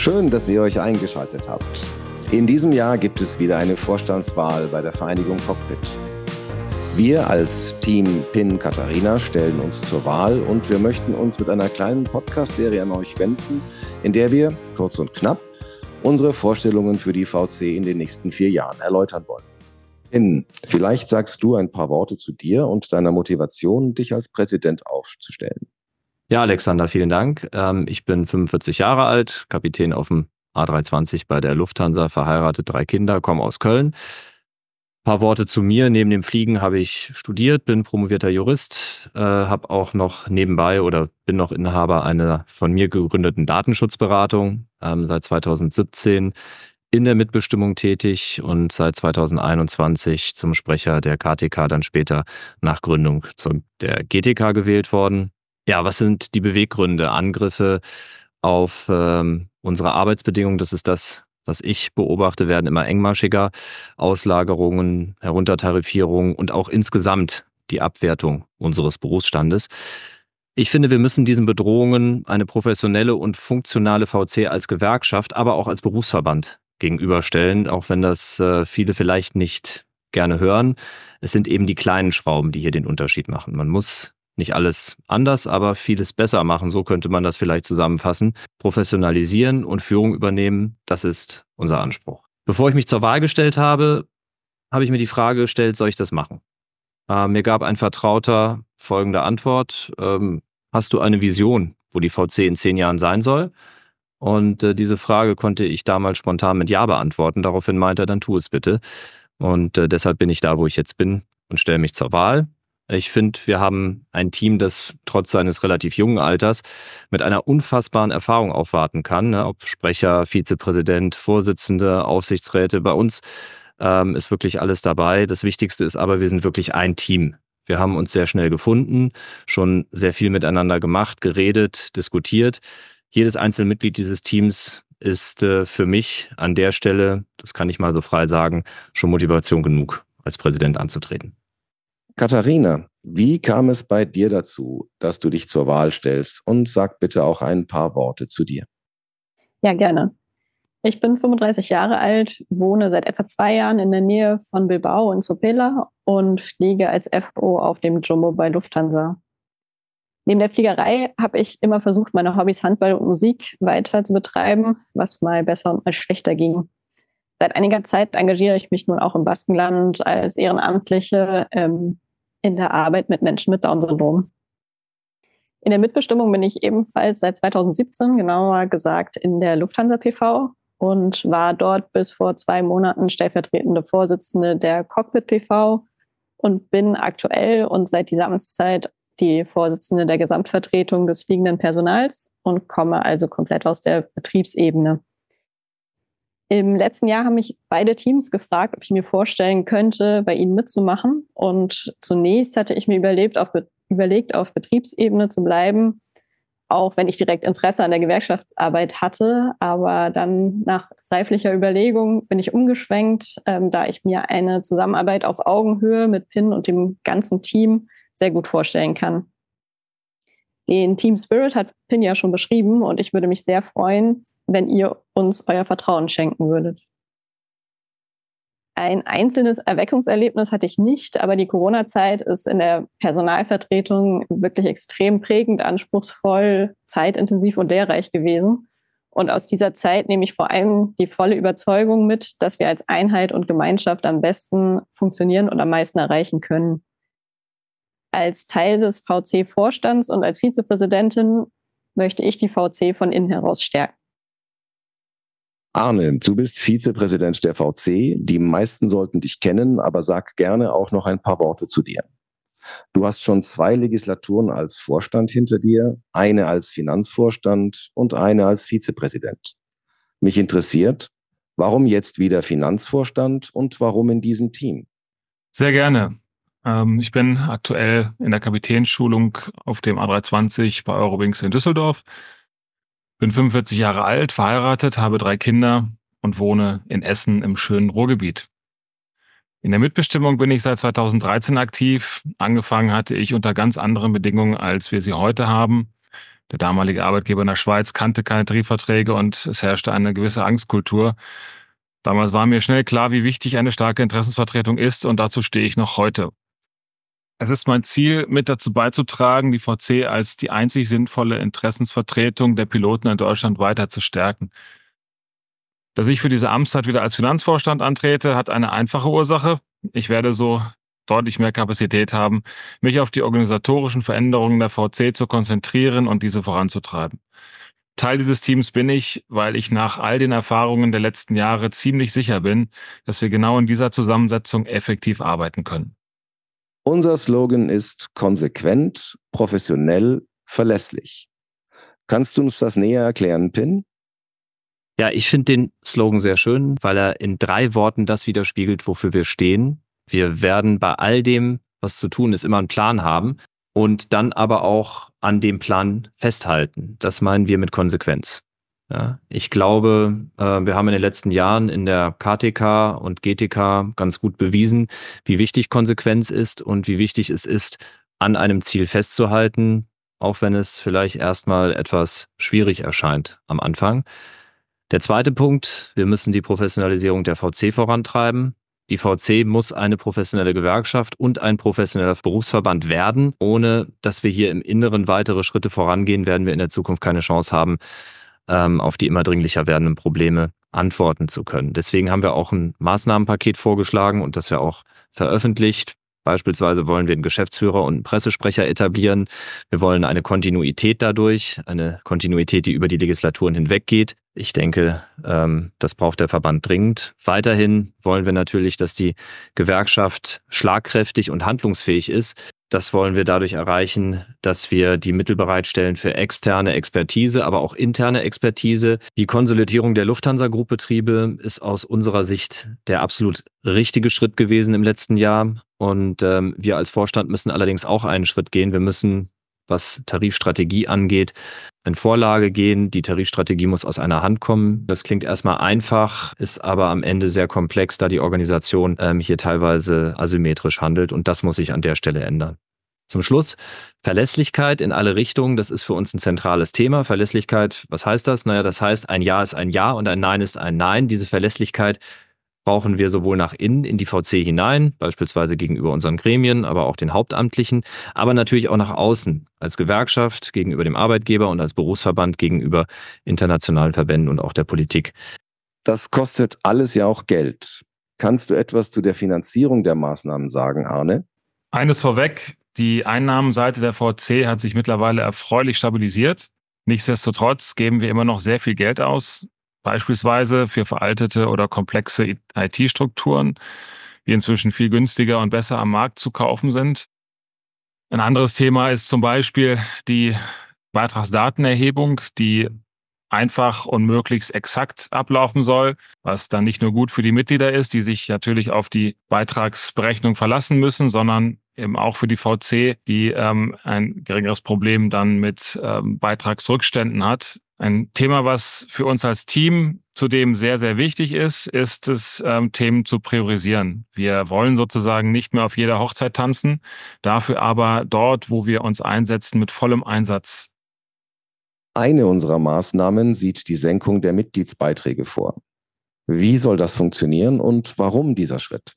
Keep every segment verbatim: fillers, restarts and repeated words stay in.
Schön, dass ihr euch eingeschaltet habt. In diesem Jahr gibt es wieder eine Vorstandswahl bei der Vereinigung Cockpit. Wir als Team Pin Katharina stellen uns zur Wahl und wir möchten uns mit einer kleinen Podcast-Serie an euch wenden, in der wir, kurz und knapp, unsere Vorstellungen für die V C in den nächsten vier Jahren erläutern wollen. Pin, vielleicht sagst du ein paar Worte zu dir und deiner Motivation, dich als Präsident aufzustellen. Ja, Alexander, vielen Dank. Ähm, ich bin fünfundvierzig Jahre alt, Kapitän auf dem A drei zwanzig bei der Lufthansa, verheiratet, drei Kinder, komme aus Köln. Ein paar Worte zu mir. Neben dem Fliegen habe ich studiert, bin promovierter Jurist, äh, habe auch noch nebenbei oder bin noch Inhaber einer von mir gegründeten Datenschutzberatung, ähm, seit zweitausendsiebzehn in der Mitbestimmung tätig und seit zweitausendeinundzwanzig zum Sprecher der K T K, dann später nach Gründung zu der G T K gewählt worden. Ja, was sind die Beweggründe? Angriffe auf ähm, unsere Arbeitsbedingungen, das ist das, was ich beobachte, werden immer engmaschiger. Auslagerungen, Heruntertarifierung und auch insgesamt die Abwertung unseres Berufsstandes. Ich finde, wir müssen diesen Bedrohungen eine professionelle und funktionale V C als Gewerkschaft, aber auch als Berufsverband gegenüberstellen, auch wenn das äh, viele vielleicht nicht gerne hören. Es sind eben die kleinen Schrauben, die hier den Unterschied machen. Man muss nicht alles anders, aber vieles besser machen, so könnte man das vielleicht zusammenfassen. Professionalisieren und Führung übernehmen, das ist unser Anspruch. Bevor ich mich zur Wahl gestellt habe, habe ich mir die Frage gestellt, soll ich das machen? Äh, mir gab ein Vertrauter folgende Antwort: ähm, Hast du eine Vision, wo die V C in zehn Jahren sein soll? Und äh, diese Frage konnte ich damals spontan mit Ja beantworten. Daraufhin meinte er, dann tu es bitte. Und äh, deshalb bin ich da, wo ich jetzt bin und stelle mich zur Wahl. Ich finde, wir haben ein Team, das trotz seines relativ jungen Alters mit einer unfassbaren Erfahrung aufwarten kann, ne? Ob Sprecher, Vizepräsident, Vorsitzende, Aufsichtsräte. Bei uns ähm, ist wirklich alles dabei. Das Wichtigste ist aber, wir sind wirklich ein Team. Wir haben uns sehr schnell gefunden, schon sehr viel miteinander gemacht, geredet, diskutiert. Jedes einzelne Mitglied dieses Teams ist äh, für mich an der Stelle, das kann ich mal so frei sagen, schon Motivation genug, als Präsident anzutreten. Katharina, wie kam es bei dir dazu, dass du dich zur Wahl stellst? Und sag bitte auch ein paar Worte zu dir. Ja, gerne. Ich bin fünfunddreißig Jahre alt, wohne seit etwa zwei Jahren in der Nähe von Bilbao in Sopela und fliege als F O auf dem Jumbo bei Lufthansa. Neben der Fliegerei habe ich immer versucht, meine Hobbys Handball und Musik weiter zu betreiben, was mal besser und mal schlechter ging. Seit einiger Zeit engagiere ich mich nun auch im Baskenland als Ehrenamtliche ähm, in der Arbeit mit Menschen mit Down-Syndrom. In der Mitbestimmung bin ich ebenfalls seit zweitausendsiebzehn, genauer gesagt in der Lufthansa P V, und war dort bis vor zwei Monaten stellvertretende Vorsitzende der Cockpit P V und bin aktuell und seit dieser Amtszeit die Vorsitzende der Gesamtvertretung des fliegenden Personals und komme also komplett aus der Betriebsebene. Im letzten Jahr haben mich beide Teams gefragt, ob ich mir vorstellen könnte, bei ihnen mitzumachen. Und zunächst hatte ich mir überlegt, auf, überlegt, auf Betriebsebene zu bleiben, auch wenn ich direkt Interesse an der Gewerkschaftsarbeit hatte. Aber dann nach reiflicher Überlegung bin ich umgeschwenkt, ähm, da ich mir eine Zusammenarbeit auf Augenhöhe mit Pin und dem ganzen Team sehr gut vorstellen kann. Den Team Spirit hat Pin ja schon beschrieben und ich würde mich sehr freuen, wenn ihr uns euer Vertrauen schenken würdet. Ein einzelnes Erweckungserlebnis hatte ich nicht, aber die Corona-Zeit ist in der Personalvertretung wirklich extrem prägend, anspruchsvoll, zeitintensiv und lehrreich gewesen. Und aus dieser Zeit nehme ich vor allem die volle Überzeugung mit, dass wir als Einheit und Gemeinschaft am besten funktionieren und am meisten erreichen können. Als Teil des V C-Vorstands und als Vizepräsidentin möchte ich die V C von innen heraus stärken. Arne, du bist Vizepräsident der V C. Die meisten sollten dich kennen, aber sag gerne auch noch ein paar Worte zu dir. Du hast schon zwei Legislaturen als Vorstand hinter dir, eine als Finanzvorstand und eine als Vizepräsident. Mich interessiert, warum jetzt wieder Finanzvorstand und warum in diesem Team? Sehr gerne. Ähm, ich bin aktuell in der Kapitänsschulung auf dem A drei zwanzig bei Eurowings in Düsseldorf. Bin fünfundvierzig Jahre alt, verheiratet, habe drei Kinder und wohne in Essen im schönen Ruhrgebiet. In der Mitbestimmung bin ich seit zweitausenddreizehn aktiv. Angefangen hatte ich unter ganz anderen Bedingungen, als wir sie heute haben. Der damalige Arbeitgeber in der Schweiz kannte keine Tarifverträge und es herrschte eine gewisse Angstkultur. Damals war mir schnell klar, wie wichtig eine starke Interessensvertretung ist, und dazu stehe ich noch heute. Es ist mein Ziel, mit dazu beizutragen, die V C als die einzig sinnvolle Interessensvertretung der Piloten in Deutschland weiter zu stärken. Dass ich für diese Amtszeit wieder als Finanzvorstand antrete, hat eine einfache Ursache. Ich werde so deutlich mehr Kapazität haben, mich auf die organisatorischen Veränderungen der V C zu konzentrieren und diese voranzutreiben. Teil dieses Teams bin ich, weil ich nach all den Erfahrungen der letzten Jahre ziemlich sicher bin, dass wir genau in dieser Zusammensetzung effektiv arbeiten können. Unser Slogan ist konsequent, professionell, verlässlich. Kannst du uns das näher erklären, Pin? Ja, ich finde den Slogan sehr schön, weil er in drei Worten das widerspiegelt, wofür wir stehen. Wir werden bei all dem, was zu tun ist, immer einen Plan haben und dann aber auch an dem Plan festhalten. Das meinen wir mit Konsequenz. Ja, ich glaube, wir haben in den letzten Jahren in der K T K und G T K ganz gut bewiesen, wie wichtig Konsequenz ist und wie wichtig es ist, an einem Ziel festzuhalten, auch wenn es vielleicht erstmal etwas schwierig erscheint am Anfang. Der zweite Punkt, wir müssen die Professionalisierung der V C vorantreiben. Die V C muss eine professionelle Gewerkschaft und ein professioneller Berufsverband werden. Ohne dass wir hier im Inneren weitere Schritte vorangehen, werden wir in der Zukunft keine Chance haben, auf die immer dringlicher werdenden Probleme antworten zu können. Deswegen haben wir auch ein Maßnahmenpaket vorgeschlagen und das ja auch veröffentlicht. Beispielsweise wollen wir einen Geschäftsführer und einen Pressesprecher etablieren. Wir wollen eine Kontinuität dadurch, eine Kontinuität, die über die Legislaturen hinweg geht. Ich denke, das braucht der Verband dringend. Weiterhin wollen wir natürlich, dass die Gewerkschaft schlagkräftig und handlungsfähig ist. Das wollen wir dadurch erreichen, dass wir die Mittel bereitstellen für externe Expertise, aber auch interne Expertise. Die Konsolidierung der Lufthansa-Group-Betriebe ist aus unserer Sicht der absolut richtige Schritt gewesen im letzten Jahr. Und ähm, wir als Vorstand müssen allerdings auch einen Schritt gehen. Wir müssen, was Tarifstrategie angeht, in Vorlage gehen. Die Tarifstrategie muss aus einer Hand kommen. Das klingt erstmal einfach, ist aber am Ende sehr komplex, da die Organisation ähm, hier teilweise asymmetrisch handelt. Und das muss sich an der Stelle ändern. Zum Schluss, Verlässlichkeit in alle Richtungen, das ist für uns ein zentrales Thema. Verlässlichkeit, was heißt das? Naja, das heißt, ein Ja ist ein Ja und ein Nein ist ein Nein. Diese Verlässlichkeit brauchen wir sowohl nach innen in die V C hinein, beispielsweise gegenüber unseren Gremien, aber auch den Hauptamtlichen, aber natürlich auch nach außen, als Gewerkschaft gegenüber dem Arbeitgeber und als Berufsverband gegenüber internationalen Verbänden und auch der Politik. Das kostet alles ja auch Geld. Kannst du etwas zu der Finanzierung der Maßnahmen sagen, Arne? Eines vorweg, die Einnahmenseite der V C hat sich mittlerweile erfreulich stabilisiert. Nichtsdestotrotz geben wir immer noch sehr viel Geld aus, beispielsweise für veraltete oder komplexe I T-Strukturen, die inzwischen viel günstiger und besser am Markt zu kaufen sind. Ein anderes Thema ist zum Beispiel die Beitragsdatenerhebung, die einfach und möglichst exakt ablaufen soll, was dann nicht nur gut für die Mitglieder ist, die sich natürlich auf die Beitragsberechnung verlassen müssen, sondern eben auch für die V C, die ähm, ein geringeres Problem dann mit ähm, Beitragsrückständen hat. Ein Thema, was für uns als Team zudem sehr, sehr wichtig ist, ist es, ähm, Themen zu priorisieren. Wir wollen sozusagen nicht mehr auf jeder Hochzeit tanzen, dafür aber dort, wo wir uns einsetzen, mit vollem Einsatz. Eine unserer Maßnahmen sieht die Senkung der Mitgliedsbeiträge vor. Wie soll das funktionieren und warum dieser Schritt?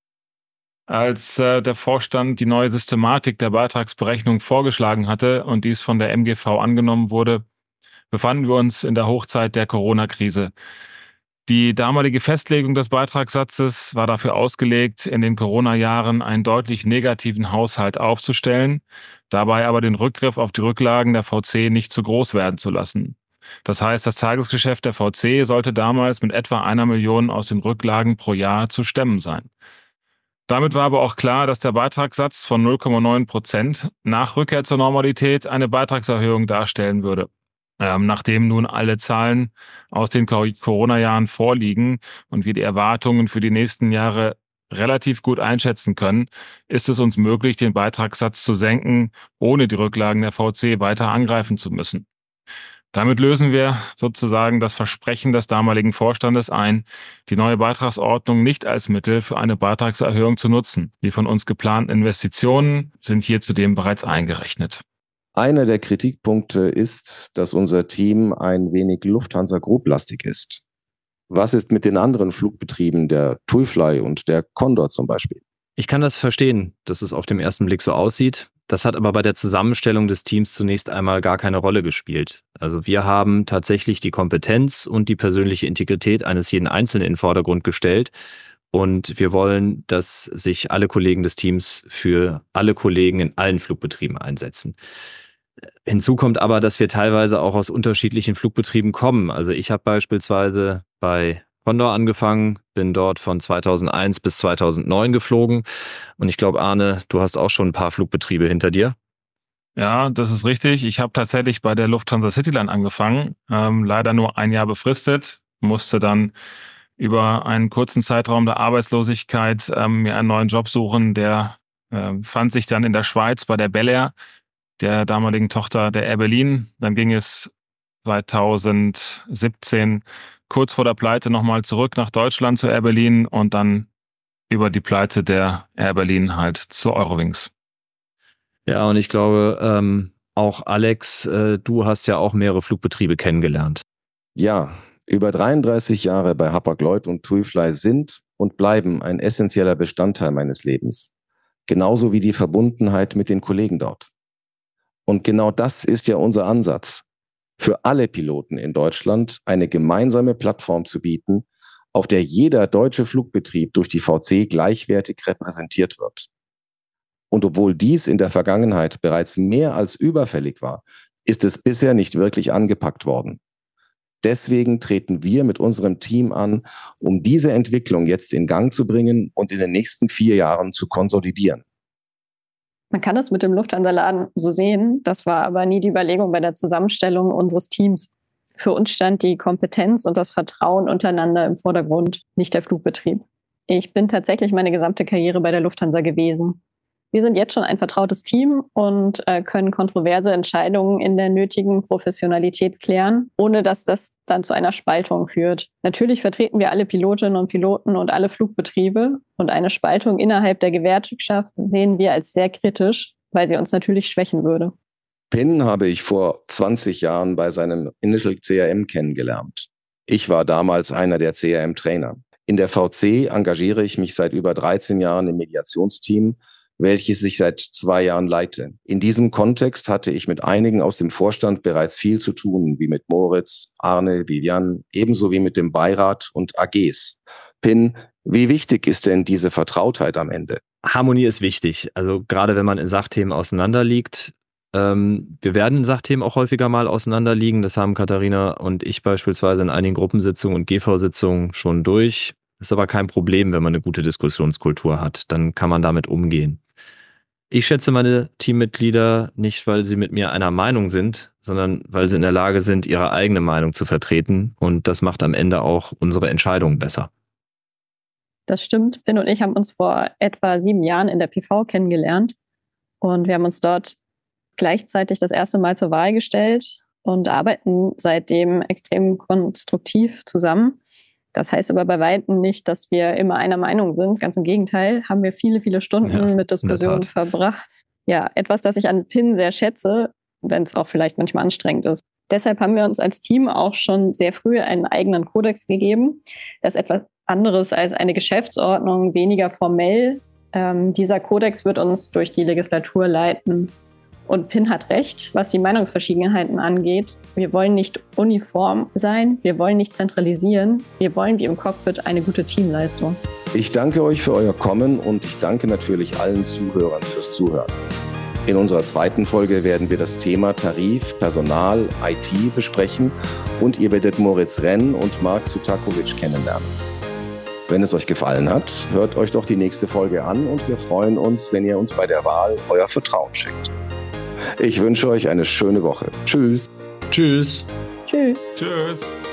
Als äh, der Vorstand die neue Systematik der Beitragsberechnung vorgeschlagen hatte und dies von der M G V angenommen wurde, befanden wir uns in der Hochzeit der Corona-Krise. Die damalige Festlegung des Beitragssatzes war dafür ausgelegt, in den Corona-Jahren einen deutlich negativen Haushalt aufzustellen, dabei aber den Rückgriff auf die Rücklagen der V C nicht zu groß werden zu lassen. Das heißt, das Tagesgeschäft der V C sollte damals mit etwa einer Million aus den Rücklagen pro Jahr zu stemmen sein. Damit war aber auch klar, dass der Beitragssatz von null Komma neun Prozent nach Rückkehr zur Normalität eine Beitragserhöhung darstellen würde. Ähm, nachdem nun alle Zahlen aus den Corona-Jahren vorliegen und wir die Erwartungen für die nächsten Jahre relativ gut einschätzen können, ist es uns möglich, den Beitragssatz zu senken, ohne die Rücklagen der V C weiter angreifen zu müssen. Damit lösen wir sozusagen das Versprechen des damaligen Vorstandes ein, die neue Beitragsordnung nicht als Mittel für eine Beitragserhöhung zu nutzen. Die von uns geplanten Investitionen sind hier zudem bereits eingerechnet. Einer der Kritikpunkte ist, dass unser Team ein wenig Lufthansa Group-lastig ist. Was ist mit den anderen Flugbetrieben, der TUI und der Condor zum Beispiel? Ich kann das verstehen, dass es auf den ersten Blick so aussieht. Das hat aber bei der Zusammenstellung des Teams zunächst einmal gar keine Rolle gespielt. Also wir haben tatsächlich die Kompetenz und die persönliche Integrität eines jeden Einzelnen in den Vordergrund gestellt. Und wir wollen, dass sich alle Kollegen des Teams für alle Kollegen in allen Flugbetrieben einsetzen. Hinzu kommt aber, dass wir teilweise auch aus unterschiedlichen Flugbetrieben kommen. Also ich habe beispielsweise bei Condor angefangen, bin dort von zweitausendeins bis zweitausendneun geflogen. Und ich glaube, Arne, du hast auch schon ein paar Flugbetriebe hinter dir. Ja, das ist richtig. Ich habe tatsächlich bei der Lufthansa Cityline angefangen, ähm, leider nur ein Jahr befristet, musste dann über einen kurzen Zeitraum der Arbeitslosigkeit ähm, mir einen neuen Job suchen. Der äh, fand sich dann in der Schweiz bei der Bel Air, der damaligen Tochter der Air Berlin. Dann ging es zweitausendsiebzehn kurz vor der Pleite nochmal zurück nach Deutschland zur Air Berlin und dann über die Pleite der Air Berlin halt zur Eurowings. Ja, und ich glaube, ähm, auch Alex, äh, du hast ja auch mehrere Flugbetriebe kennengelernt. Ja, über dreiunddreißig Jahre bei Hapag-Lloyd und TUI sind und bleiben ein essentieller Bestandteil meines Lebens. Genauso wie die Verbundenheit mit den Kollegen dort. Und genau das ist ja unser Ansatz, für alle Piloten in Deutschland eine gemeinsame Plattform zu bieten, auf der jeder deutsche Flugbetrieb durch die V C gleichwertig repräsentiert wird. Und obwohl dies in der Vergangenheit bereits mehr als überfällig war, ist es bisher nicht wirklich angepackt worden. Deswegen treten wir mit unserem Team an, um diese Entwicklung jetzt in Gang zu bringen und in den nächsten vier Jahren zu konsolidieren. Man kann das mit dem Lufthansa-Laden so sehen. Das war aber nie die Überlegung bei der Zusammenstellung unseres Teams. Für uns stand die Kompetenz und das Vertrauen untereinander im Vordergrund, nicht der Flugbetrieb. Ich bin tatsächlich meine gesamte Karriere bei der Lufthansa gewesen. Wir sind jetzt schon ein vertrautes Team und äh, können kontroverse Entscheidungen in der nötigen Professionalität klären, ohne dass das dann zu einer Spaltung führt. Natürlich vertreten wir alle Pilotinnen und Piloten und alle Flugbetriebe und eine Spaltung innerhalb der Gewerkschaft sehen wir als sehr kritisch, weil sie uns natürlich schwächen würde. Pin habe ich vor zwanzig Jahren bei seinem Initial C R M kennengelernt. Ich war damals einer der C R M-Trainer. In der V C engagiere ich mich seit über dreizehn Jahren im Mediationsteam, welches ich seit zwei Jahren leite. In diesem Kontext hatte ich mit einigen aus dem Vorstand bereits viel zu tun, wie mit Moritz, Arne, Vivian, ebenso wie mit dem Beirat und A Gs. Pin, wie wichtig ist denn diese Vertrautheit am Ende? Harmonie ist wichtig, also gerade wenn man in Sachthemen auseinanderliegt. Ähm, wir werden in Sachthemen auch häufiger mal auseinanderliegen. Das haben Katharina und ich beispielsweise in einigen Gruppensitzungen und G V-Sitzungen schon durch. Ist aber kein Problem, wenn man eine gute Diskussionskultur hat. Dann kann man damit umgehen. Ich schätze meine Teammitglieder nicht, weil sie mit mir einer Meinung sind, sondern weil sie in der Lage sind, ihre eigene Meinung zu vertreten. Und das macht am Ende auch unsere Entscheidungen besser. Das stimmt. Pin und ich haben uns vor etwa sieben Jahren in der P V kennengelernt. Und wir haben uns dort gleichzeitig das erste Mal zur Wahl gestellt und arbeiten seitdem extrem konstruktiv zusammen. Das heißt aber bei weitem nicht, dass wir immer einer Meinung sind. Ganz im Gegenteil, haben wir viele, viele Stunden ja, mit Diskussionen verbracht. Ja, etwas, das ich an Pin sehr schätze, wenn es auch vielleicht manchmal anstrengend ist. Deshalb haben wir uns als Team auch schon sehr früh einen eigenen Kodex gegeben. Das ist etwas anderes als eine Geschäftsordnung, weniger formell. Ähm, dieser Kodex wird uns durch die Legislatur leiten. Und Pin hat recht, was die Meinungsverschiedenheiten angeht. Wir wollen nicht uniform sein, wir wollen nicht zentralisieren, wir wollen wie im Cockpit eine gute Teamleistung. Ich danke euch für euer Kommen und ich danke natürlich allen Zuhörern fürs Zuhören. In unserer zweiten Folge werden wir das Thema Tarif, Personal, I T besprechen und ihr werdet Moritz Renn und Marc Sutakovic kennenlernen. Wenn es euch gefallen hat, hört euch doch die nächste Folge an und wir freuen uns, wenn ihr uns bei der Wahl euer Vertrauen schenkt. Ich wünsche euch eine schöne Woche. Tschüss. Tschüss. Tschüss. Tschüss.